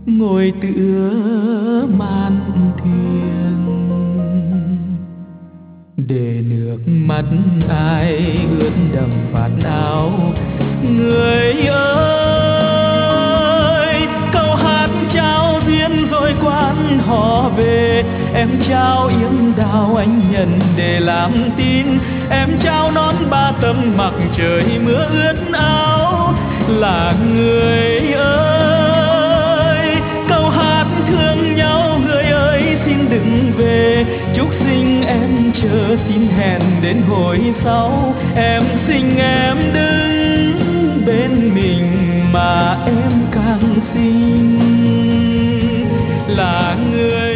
ngồi tựa màn thuyền, để nước mắt ai ướt đẫm vạt áo. Người ơi, câu hát trao duyên rồi quan họ về. Em trao yếm đào anh nhận để làm tin, em trao nón ba tấm mặc trời mưa ướt áo. Là người ơi, câu hát thương nhau, người ơi xin đừng về. Chúc sinh em chờ xin hẹn đến hồi sau, em xinh em đứng bên mình mà em càng xinh. Là người